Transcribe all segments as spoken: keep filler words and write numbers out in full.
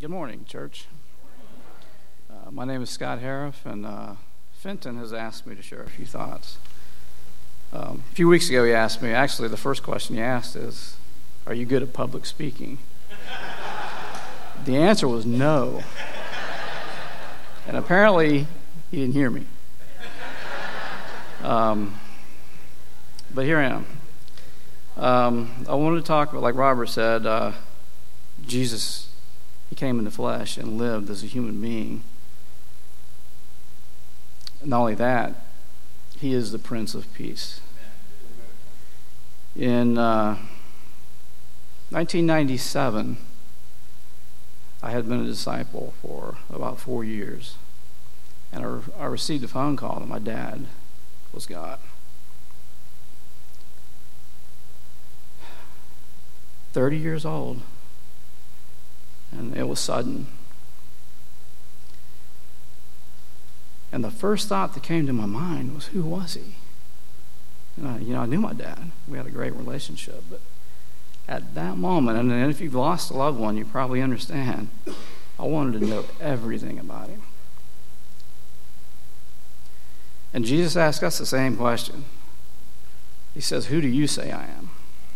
Good morning, church. Uh, my name is Scott Harriff, and uh, Fenton has asked me to share a few thoughts. Um, a few weeks ago, he asked me, actually, the first question he asked is, are you good at public speaking? The answer was no. And apparently, he didn't hear me. Um, but here I am. Um, I wanted to talk about, like Robert said, uh, Jesus, he came in the flesh and lived as a human being. Not only that, he is the Prince of Peace. In uh, nineteen ninety-seven, I had been a disciple for about four years, and I, re- I received a phone call that my dad was God. thirty years old, and it was sudden. And the first thought that came to my mind was, who was he? You know, you know, I knew my dad. We had a great relationship, but at that moment, and if you've lost a loved one, you probably understand, I wanted to know everything about him. And Jesus asked us the same question. He says, who do you say I am?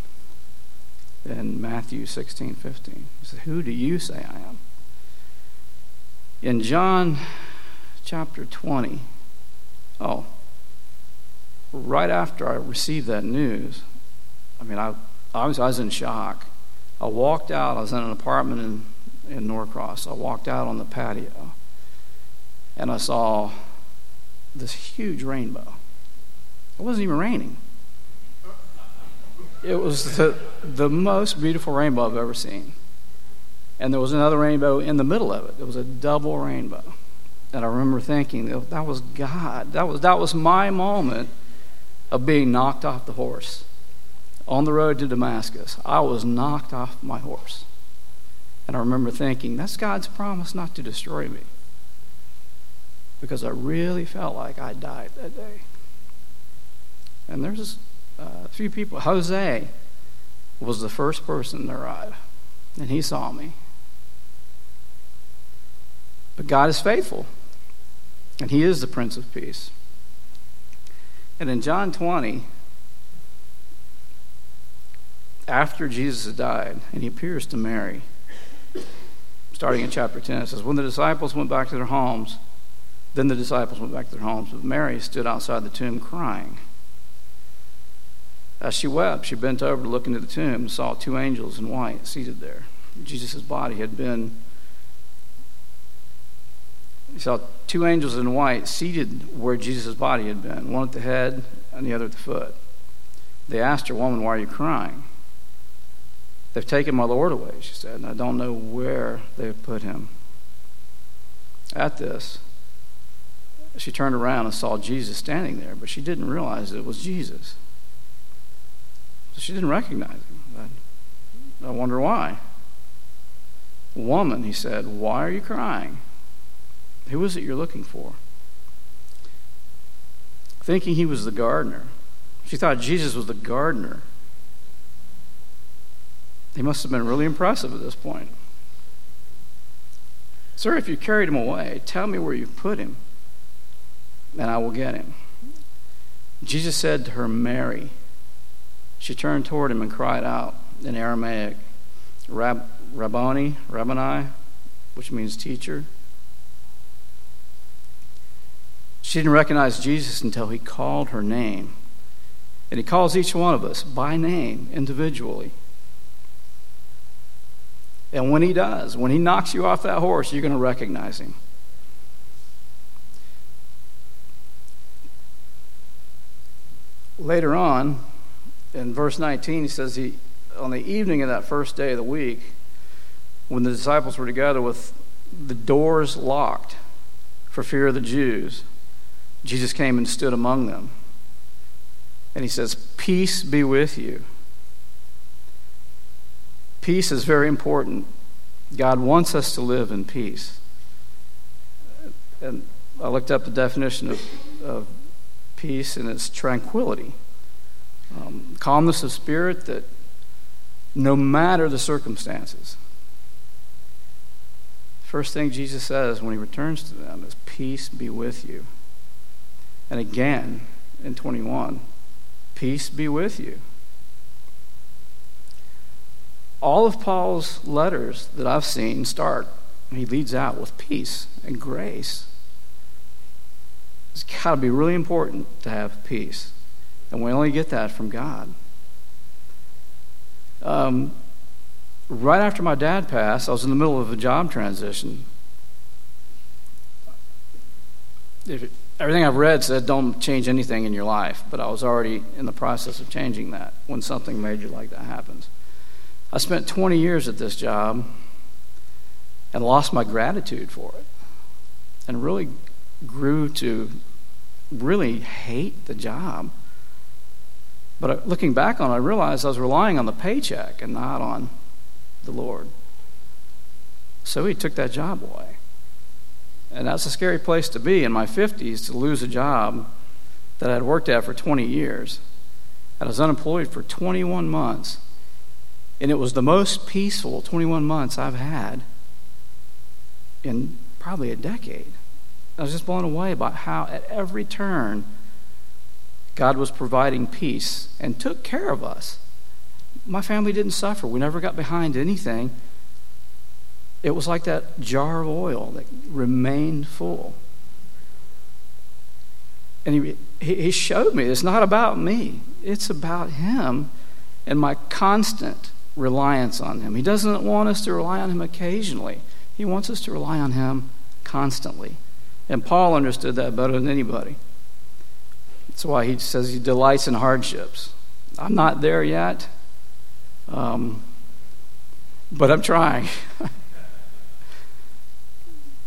In Matthew sixteen fifteen. He said, who do you say I am? In John chapter twenty, oh, right after I received that news, I mean, I, I, was, I was in shock. I walked out. I was in an apartment in, in Norcross. I walked out on the patio, and I saw this huge rainbow. It wasn't even raining. It was the, the most beautiful rainbow I've ever seen. And there was another rainbow in the middle of it. It was a double rainbow. And I remember thinking, that was God. That was, that was my moment of being knocked off the horse. On the road to Damascus, I was knocked off my horse. And I remember thinking, that's God's promise not to destroy me. Because I really felt like I died that day. And there's uh, a few people. Jose was the first person to arrive. And he saw me. But God is faithful. And he is the Prince of Peace. And in John twenty, after Jesus had died, and he appears to Mary, starting in chapter ten, it says, when the disciples went back to their homes, then the disciples went back to their homes, but Mary stood outside the tomb crying. As she wept, she bent over to look into the tomb and saw two angels in white seated there. Jesus' body had been He saw two angels in white seated where Jesus' body had been, one at the head and the other at the foot. They asked her, woman, why are you crying? They've taken my Lord away, she said, and I don't know where they've put him. At this, she turned around and saw Jesus standing there, but she didn't realize it was Jesus. So she didn't recognize him. I, I wonder why. Woman, he said, why are you crying? Who is it you're looking for? Thinking he was the gardener. She thought Jesus was the gardener. He must have been really impressive at this point. Sir, if you carried him away, tell me where you put him, and I will get him. Jesus said to her, Mary. She turned toward him and cried out in Aramaic, Rab- Rabboni, Rabboni, which means teacher. She didn't recognize Jesus until he called her name. And he calls each one of us by name, individually. And when he does, when he knocks you off that horse, you're going to recognize him. Later on, in verse nineteen, he says, he, on the evening of that first day of the week, when the disciples were together with the doors locked for fear of the Jews, Jesus came and stood among them. And he says, peace be with you. Peace is very important. God wants us to live in peace. And I looked up the definition of, of peace, and it's tranquility. Um, calmness of spirit that no matter the circumstances, First thing Jesus says when he returns to them is, peace be with you. And again, in twenty-one, peace be with you. All of Paul's letters that I've seen start, he leads out with peace and grace. It's got to be really important to have peace. And we only get that from God. Um, right after my dad passed, I was in the middle of a job transition. If it, everything I've read said don't change anything in your life, but I was already in the process of changing that when something major like that happens. I spent twenty years at this job and lost my gratitude for it, and really grew to really hate the job. But looking back on it, I realized I was relying on the paycheck and not on the Lord. So he took that job away. And that's a scary place to be in my fifties, to lose a job that I'd worked at for twenty years. And I was unemployed for twenty-one months. And it was the most peaceful twenty-one months I've had in probably a decade. I was just blown away by how at every turn God was providing peace and took care of us. My family didn't suffer. We never got behind anything. It was like that jar of oil that remained full. And he, he showed me it's not about me. It's about him and my constant reliance on him. He doesn't want us to rely on him occasionally. He wants us to rely on him constantly. And Paul understood that better than anybody. That's why he says he delights in hardships. I'm not there yet, um, but I'm trying.